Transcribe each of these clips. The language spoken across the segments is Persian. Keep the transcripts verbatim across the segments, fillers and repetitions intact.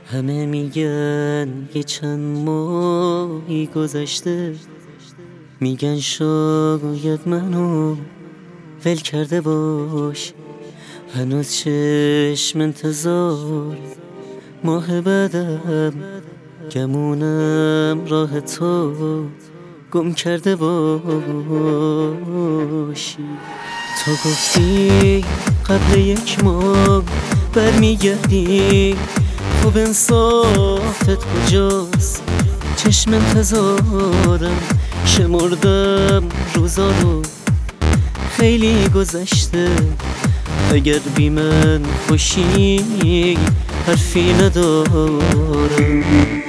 همه میگن یه چند ماهی گذشته، میگن شاید منو ول کرده باش. هنوز چشم انتظار ماه بعدم، گمونم راه تو گم کرده باشی. تو گفتی قبل یک ماه برمیگردی، خب انصافت کجاست؟ چشم انتظارم شمردم روزا رو، خیلی گذشته. اگر بی من خوشی حرفی ندارم.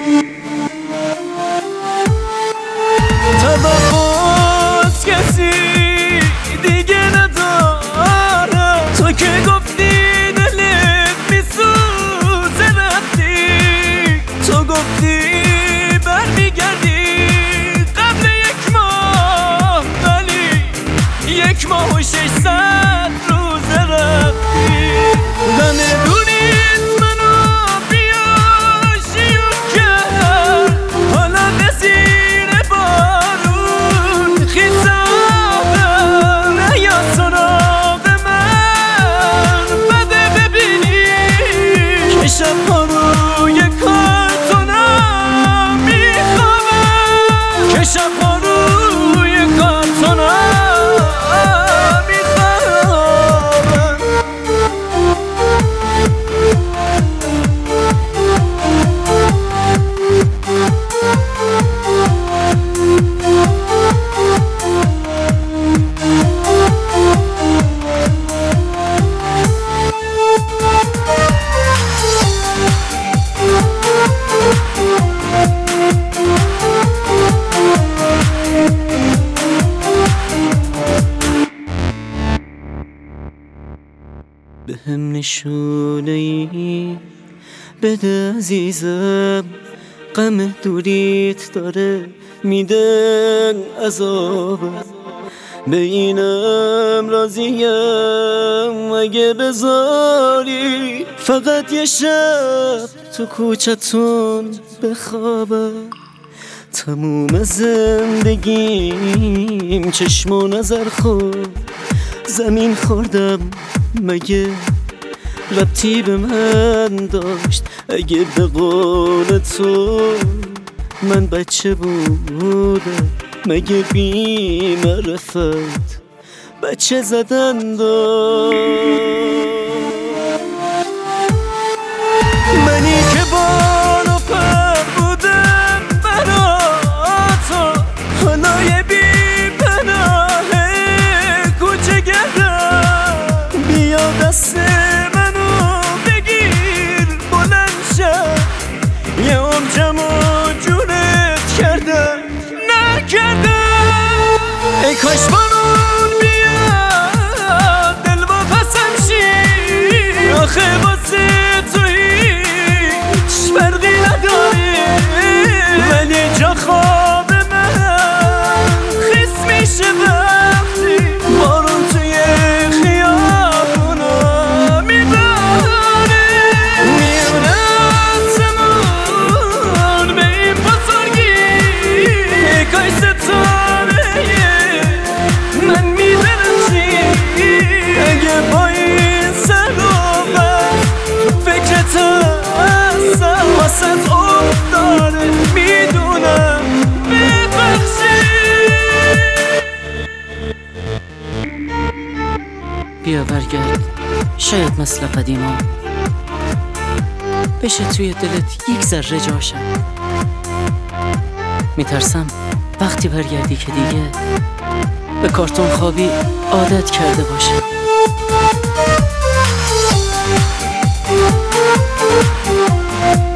توقعات کسی دیگه ندارم، تو که گفتی دلت میسوزه رفتی. تو گفتی برمیگردی قبل یک ماه، ولی یک ماه و ششصد روز رفتی. نمیدونید منو بیا شیون کرد، حالا به زیر بارون خیزادم. نیا سراغ من بده ببینی که شبها روی کارتونم میخوابم، که شبها روی کارتونم میخوابم. به هم نشونه ای بده عزیزم، غم دوریت داره میده عذابم. به اینم راضیم اگه بذاری فقط یه شب تو کوچتون بخوابم. تموم زندگیم چشم و نظر خود زمین خوردم، مگه ربطی به من داشت؟ اگه به قول تو من بچه بودم، مگه بی معرفت بچه زدن داشت؟ منی که بال و پر بودم برا تو، حالا یه بی پناه کوچه گردم. بیا دست منو بگیر بلند شد، یه عمرمو جونت کردم نکردم. ای کاش بارون بیاد دل با پسم شی، آخه واسه تو هیچ فرقی نداری، ولی جا خواب من خیس میشه وقتی بارون توی خیابونا میباره. میونه آسمون به این بزرگی، ای کاش ستاره من میدرخشی. اگه با این سر و بر فکرت هستم، واسه افتاده میدونم ببخشی. بیا برگرد، شاید مثل قدیما بشه توی دلت یک ذره جاشم. میترسم وقتی برگردی که دیگه به کارتون خوابی عادت کرده باشه.